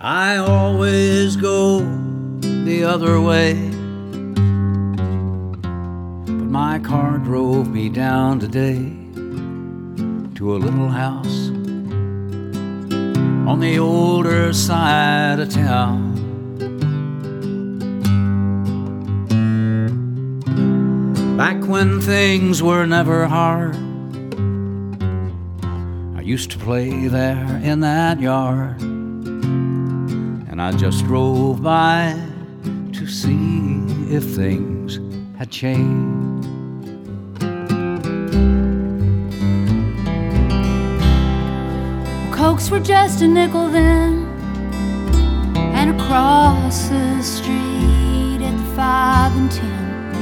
I always go the other way, but my car drove me down today to a little house on the older side of town. Back when things were never hard, I used to play there in that yard, and I just drove by to see if things had changed. Cokes were just a nickel then, and across the street at the 5 and 10,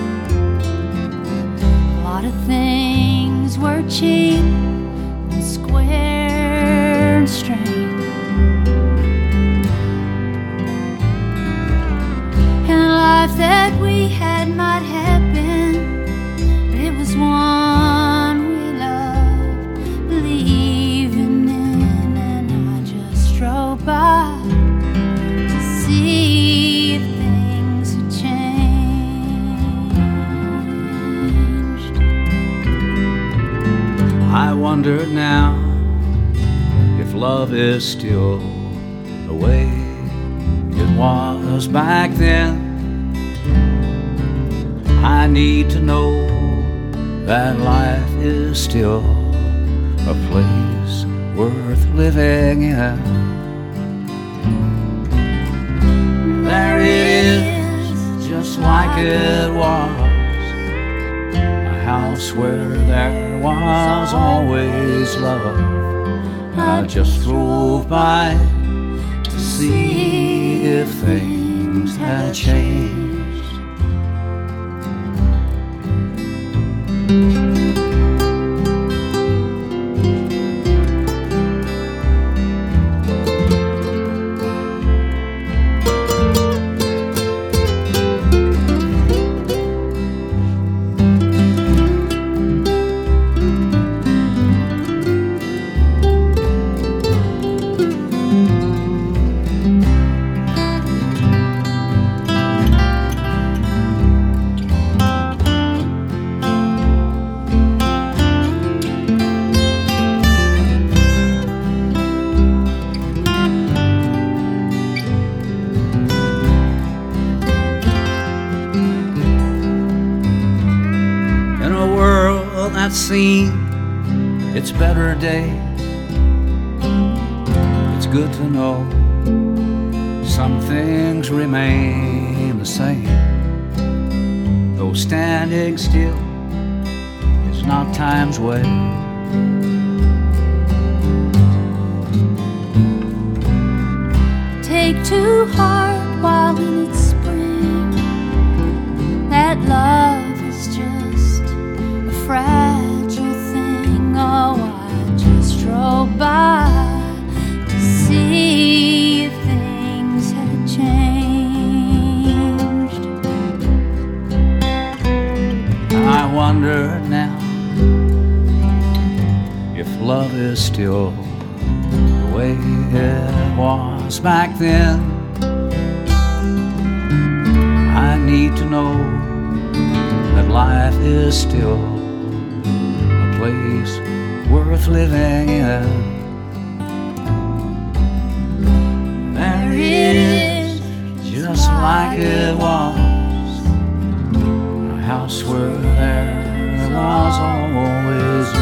a lot of things were cheap and square and strange. And the life that we had might have been, but it was one we loved believing in. And I just drove by to see if things had changed. I wonder now if love is still the way it was back then. I need to know that life is still a place worth living in. There it is, just like it was, a house where there was always love. I just drove by to see if things had changed. That seen its better days, it's good to know some things remain the same, though standing still is not time's way. Take to heart while in its spring that love is just a fragile thing. Oh, I just drove by to see if things had changed. I wonder now if love is still the way it was back then. I need to know that life is still a place worth living in. There it is, just like it was, a house where there was always